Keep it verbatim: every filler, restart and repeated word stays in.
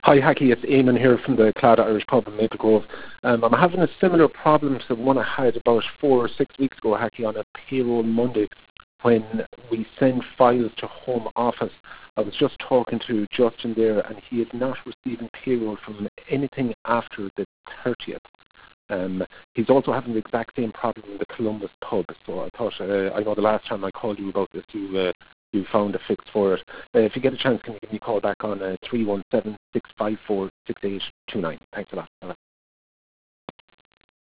Hi, Hacky. It's Eamon here from the Claddagh Irish Pub in Maple Grove. Um, I'm having a similar problem to one I had about four or six weeks ago, Hacky, on a payroll Monday when we send files to home office. I was just talking to Justin there, and he is not receiving payroll from anything after the thirtieth. Um, he's also having the exact same problem in the Columbus pub. So I thought, uh, I know the last time I called you about this, you uh, you found a fix for it. Uh, if you get a chance, can you give me a call back on uh, three one seven, six five four, six eight two nine? Thanks a lot. Bye-bye.